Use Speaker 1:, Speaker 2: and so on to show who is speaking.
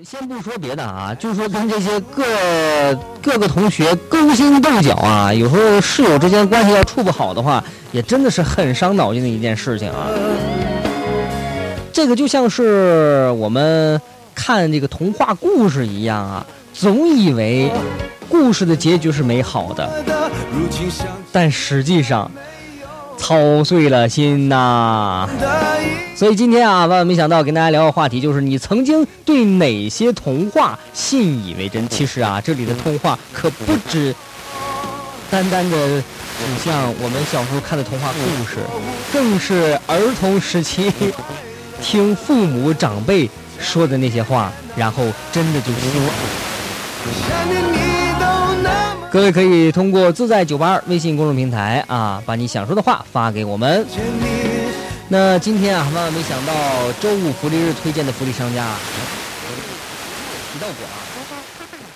Speaker 1: 先不说别的啊，就说跟这些各个同学勾心斗角啊，有时候室友之间关系要处不好的话，也真的是很伤脑筋的一件事情啊。这个就像是我们看这个童话故事一样啊，总以为故事的结局是美好的，但实际上操碎了心呐。所以今天啊，万万没想到跟大家聊的话题就是你曾经对哪些童话信以为真。其实啊，这里的童话可不止单单的指向我们小时候看的童话故事，更是儿童时期听父母长辈说的那些话，然后真的就信了。各位可以通过自在982微信公众平台啊，把你想说的话发给我们。那今天啊，万万没想到周五福利日推荐的福利商家提到过啊。